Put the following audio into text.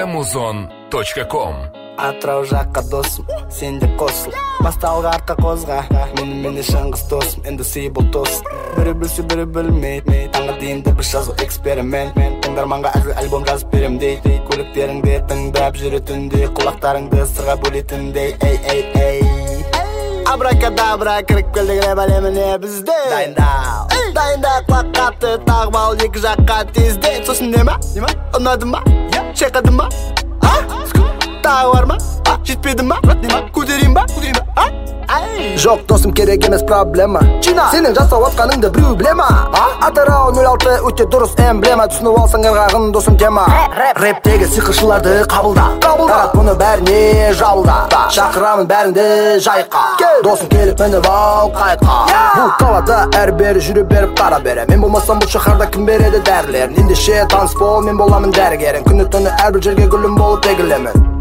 amazon.com. Атырау жаққа досым, сен де қосыл. Бастауға артқа қозға, мені шыңғыс досым, енді сый бұл тос. Бірі білсе бірі білмейді, таңға дейінді бір жазу эксперимент. Тыңдарманға әзіл альбом жазып берем дейді. Көліктеріңді тыңдап жүретіндей, құлақтарыңды сырға бөлетіндей. Эй абракадабра, кіріп келдік рэп әлеміне бізде. Дайында құлақ қатты, тағып ал екі жаққа тезден. Сосын не ма? Ұнады ма? Шайқады ма? Тағы бар ма? Жетпеді ма? Көтерейін ба? Жоқ досым, керек емес проблема. Сенің жасау атқаныңды біреу біле ма? Атырау 06 өте дұрыс эмблема. Түсініп алсаң ырғағын досым тема. Рэптегі сиқыршыларды қабылда. Тарат бұны бәріне жабылда. Шақырамын бәріңді жайыққа. Досым келіп мініп ал қайыққа. Бұл қалада әрбері жүріп беріп қара бере. Мен болмасам бұл шақарда кім береді дәрілерін? Ендеше таныс бол, мен боламын дәрігерің. Күні түні әрбір жерге гүлім болып егілемін.